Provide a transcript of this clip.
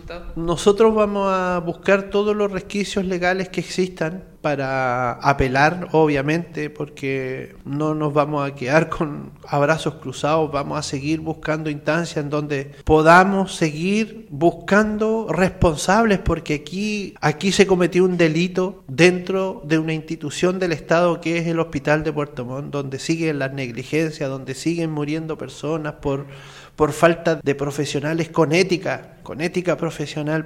Estado? Nosotros vamos a buscar todos los resquicios legales que existan para apelar, obviamente, porque no nos vamos a quedar con abrazos cruzados, vamos a seguir buscando instancias en donde podamos seguir buscando responsables, porque aquí se cometió un delito dentro de una institución del Estado que es el Hospital de Puerto Montt, donde siguen las negligencias, donde siguen muriendo personas por falta de profesionales con ética profesional